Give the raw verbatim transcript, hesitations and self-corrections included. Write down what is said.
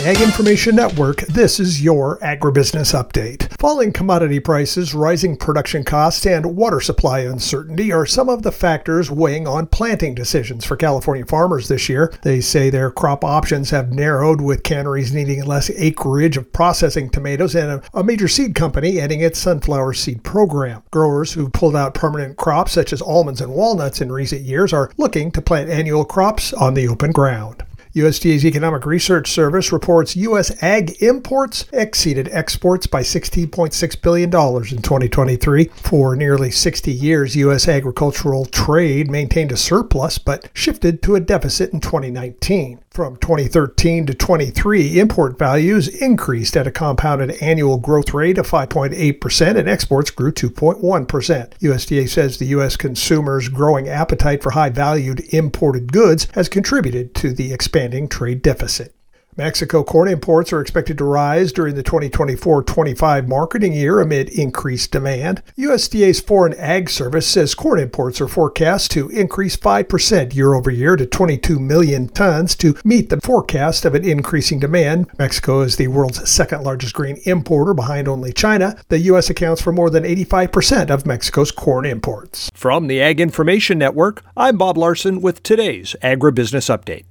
Ag Information Network, this is your Agribusiness Update. Falling commodity prices, rising production costs, and water supply uncertainty are some of the factors weighing on planting decisions for California farmers this year. They say their crop options have narrowed, with canneries needing less acreage of processing tomatoes and a, a major seed company ending its sunflower seed program. Growers who pulled out permanent crops such as almonds and walnuts in recent years are looking to plant annual crops on the open ground. U S D A's Economic Research Service reports U S ag imports exceeded exports by sixteen point six billion dollars in twenty twenty-three. For nearly sixty years, U S agricultural trade maintained a surplus but shifted to a deficit in twenty nineteen. From twenty thirteen to twenty-three, import values increased at a compounded annual growth rate of five point eight percent and exports grew two point one percent. U S D A says the U S consumers' growing appetite for high-valued imported goods has contributed to the expanding trade deficit. Mexico corn imports are expected to rise during the twenty twenty-four twenty-five marketing year amid increased demand. U S D A's Foreign Ag Service says corn imports are forecast to increase five percent year over year to twenty-two million tons to meet the forecast of an increasing demand. Mexico is the world's second largest grain importer behind only China. The U S accounts for more than eighty-five percent of Mexico's corn imports. From the Ag Information Network, I'm Bob Larson with today's Agribusiness Update.